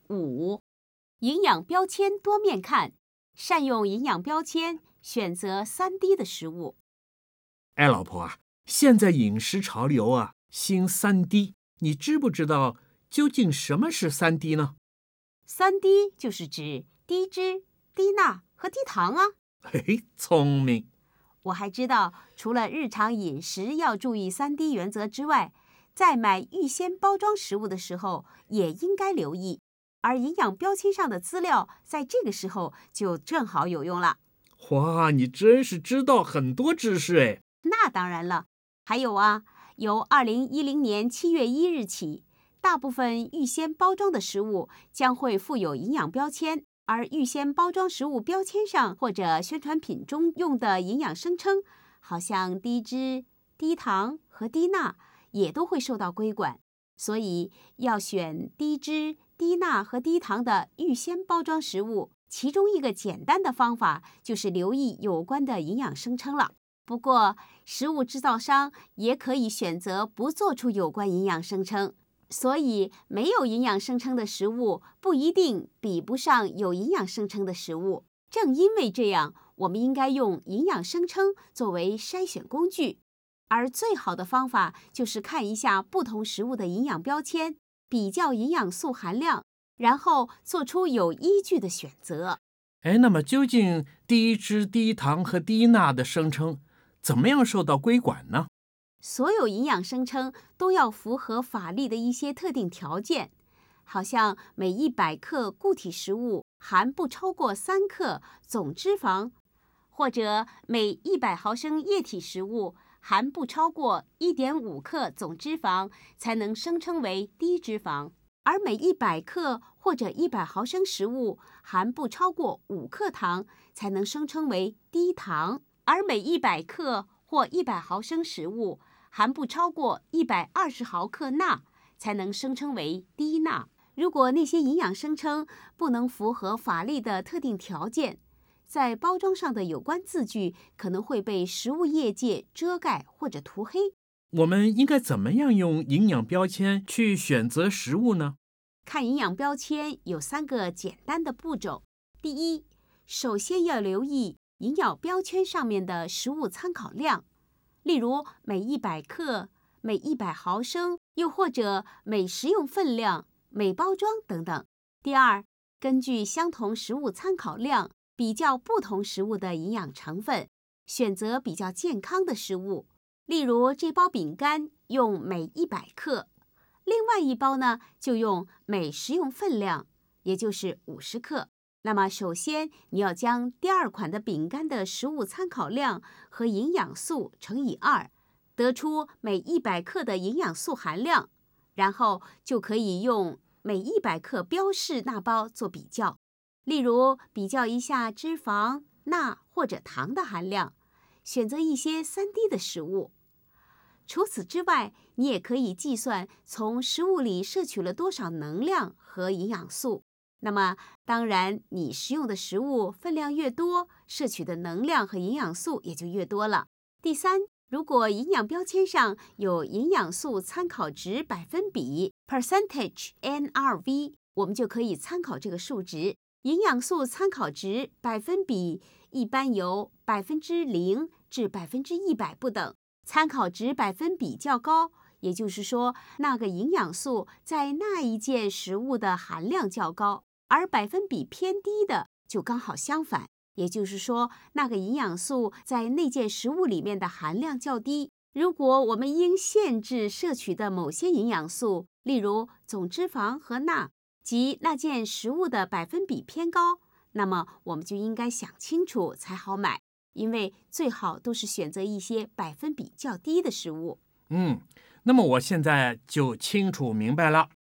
5，营养标签多面看，善用营养标签，选择3D 的食物。 哎，老婆啊，现在饮食潮流啊，兴3D，你知不知道究竟什么是3D 呢 3D 就是指低脂、低钠和低糖啊。 嘿嘿，聪明。 我还知道，除了日常饮食要注意3D 原则之外，在买预先包装食物的时候也应该留意，而营养标签上的资料在这个时候就正好有用了。 哇，你真是知道很多知识哎。 那当然了，还有啊，由2010年7月1日起，大部分预先包装的食物将会附有营养标签，而预先包装食物标签上或者宣传品中用的营养声称，好像低脂、低糖和低钠，也都会受到规管。所以要选低脂、低钠和低糖的预先包装食物，其中一个简单的方法就是留意有关的营养声称了。不过，食物制造商也可以选择不做出有关营养声称，所以没有营养声称的食物不一定比不上有营养声称的食物。正因为这样，我们应该用营养声称作为筛选工具，而最好的方法就是看一下不同食物的营养标签，比较营养素含量，然后做出有依据的选择。 哎，那么究竟低脂、低糖和低钠的声称怎么样受到规管呢？ 所有营养声称都要符合法律的一些特定条件，好像每100克固体食物含不超过3克总脂肪，或者每100毫升液体食物含不超过1.5克总脂肪才能声称为低脂肪，而每100克或者100毫升食物含不超过5克糖才能声称为低糖，而每100克或100毫升食物含不超过120毫克钠才能声称为低钠。如果那些营养声称不能符合法律的特定条件，在包装上的有关字句可能会被食物业界遮盖或者涂黑。 我们应该怎么样用营养标签去选择食物呢？ 看营养标签有3个简单的步骤。第一，首先要留意营养标签上面的食物参考量，例如每100克、每100毫升，又或者每食用分量、每包装等等。第二，根据相同食物参考量，比较不同食物的营养成分，选择比较健康的食物。例如这包饼干用每100克，另外一包呢就用每食用分量，也就是50克。那么首先你要将第2款的饼干的食物参考量和营养素乘以2，得出每100克的营养素含量，然后就可以用每100克标示那包做比较。例如比较一下脂肪、钠或者糖的含量，选择一些3D 的食物。除此之外，你也可以计算从食物里摄取了多少能量和营养素。那么当然，你食用的食物分量越多，摄取的能量和营养素也就越多了。第三，如果营养标签上有营养素参考值百分比 percentage NRV， 我们就可以参考这个数值。营养素参考值百分比一般由0%至100%不等，参考值百分比较高，也就是说那个营养素在那一件食物的含量较高，而百分比偏低的就刚好相反，也就是说那个营养素在那件食物里面的含量较低。如果我们应限制摄取的某些营养素，例如总脂肪和钠，即那件食物的百分比偏高，那么我们就应该想清楚才好买，因为最好都是选择一些百分比较低的食物。 那么我现在就清楚明白了。